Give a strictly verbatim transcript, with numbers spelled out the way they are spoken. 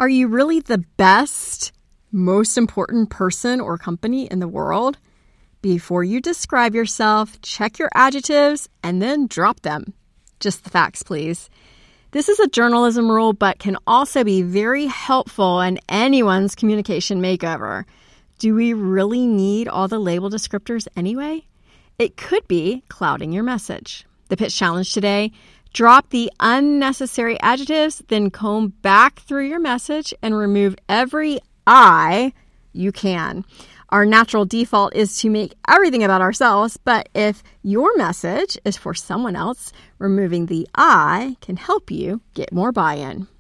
Are you really the best, most important person or company in the world? Before you describe yourself, check your adjectives and then drop them. Just the facts, please. This is a journalism rule, but can also be very helpful in anyone's communication makeover. Do we really need all the label descriptors anyway? It could be clouding your message. The pitch challenge today: drop the unnecessary adjectives, then comb back through your message and remove every I you can. Our natural default is to make everything about ourselves, but if your message is for someone else, removing the I can help you get more buy-in.